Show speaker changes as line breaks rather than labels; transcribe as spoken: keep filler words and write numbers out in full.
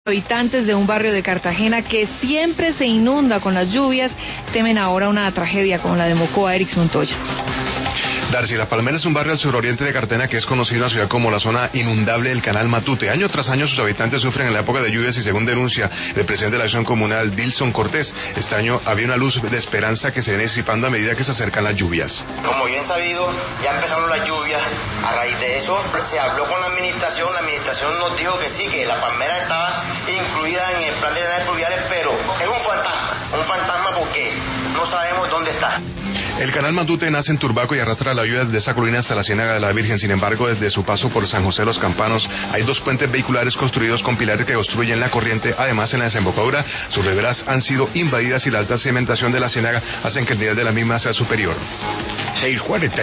Habitantes de un barrio de Cartagena que siempre se inunda con las lluvias temen ahora una tragedia como la de Mocoa. Eric Montoya.
Darcy, La Palmera es un barrio al suroriente de Cartagena que es conocido en la ciudad como la zona inundable del Canal Matute. Año tras año sus habitantes sufren en la época de lluvias y según denuncia el presidente de la acción comunal, Dilson Cortés, este año había una luz de esperanza que se viene disipando a medida que se acercan las lluvias.
Como bien sabido, ya empezaron las lluvias. A raíz de eso se habló con la administración, la administración nos dijo que sí, que La Palmera estaba incluida en el plan de drenajes pluviales, pero es un fantasma, un fantasma porque no sabemos dónde está.
El Canal Matute nace en Turbaco y arrastra la lluvia desde esa colina hasta la Ciénaga de la Virgen. Sin embargo, desde su paso por San José de los Campanos, hay dos puentes vehiculares construidos con pilares que obstruyen la corriente. Además, en la desembocadura, sus riberas han sido invadidas y la alta cementación de la ciénaga hacen que el nivel de la misma sea superior.
seis cuarenta